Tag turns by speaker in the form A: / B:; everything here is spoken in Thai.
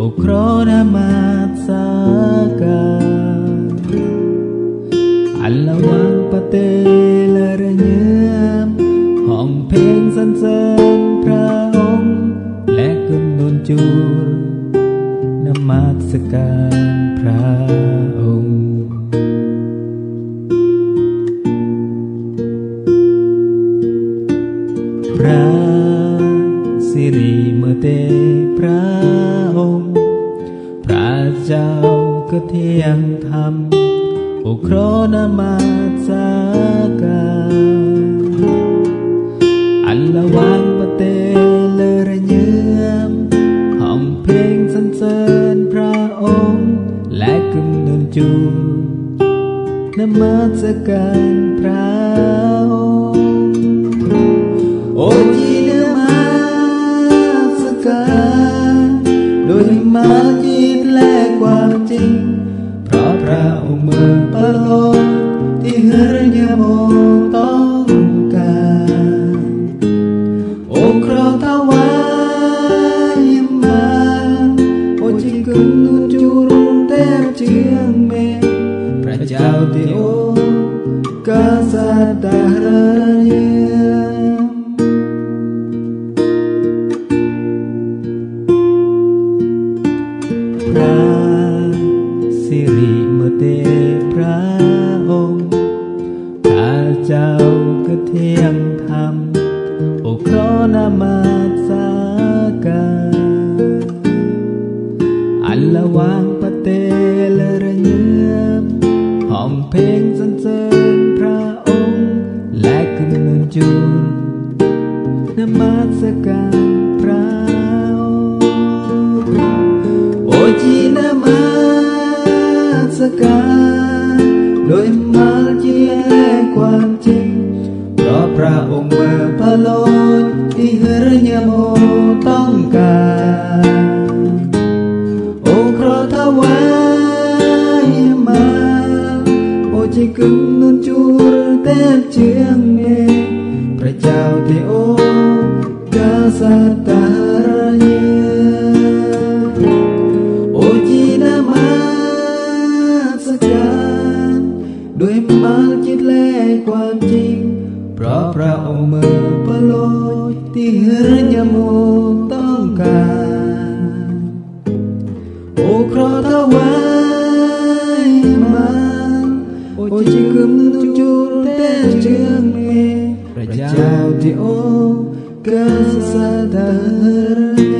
A: โครนามาสากาอัลลาวังปะเตลระเยือมห้องเพลงสรรเสริญพระองค์และกุมนุนจูรนมัสการพระองค์พระสิริเมเตพระองค์พระเจ้ากเทียงธรรมโอโครนามาสากาอัลลาวังปะเตลระเยือมห้องเพลงสรรเสริญพระองค์และกุมนุนจูรนมัสการพระองค์โอจีนมัสการโดยมาจิตและความจริงเพราะพระองค์เมืองปะโลกที่เฮรญโมต้องการโอครอทวายมาโอจิกุนนุจูรุงเตบเจียงเมพระเจ้าที่โอกาสตาเรพระสิริเมเตพระองค์พระเจ้ากเทียมธรรมโอโครนามาสากาอัลลาวังปะเตลระเยือมห้องเพลงสรรเสริญพระองค์และกุมนุนจูรนมัสการพระองค์โอจีนมัสการโดยมาจิตและความจริงเพราะพระองค์เมื่อพระโลกที่เฮรญโมต้องการโอโครทวายมาโอจิกุมนุนจูรเตบเจียงเมพระเจ้าที่โอกาสตาเรโอจีนมัสการด้วยมาจิตและความจริงเพราะพระองค์เมื่อพระโลกที่เฮรญโมต้องการโอโครทวายมาโอจิกุมนุนจูรเตบเจียงเมพระเจ้าที่โอกาสตาเร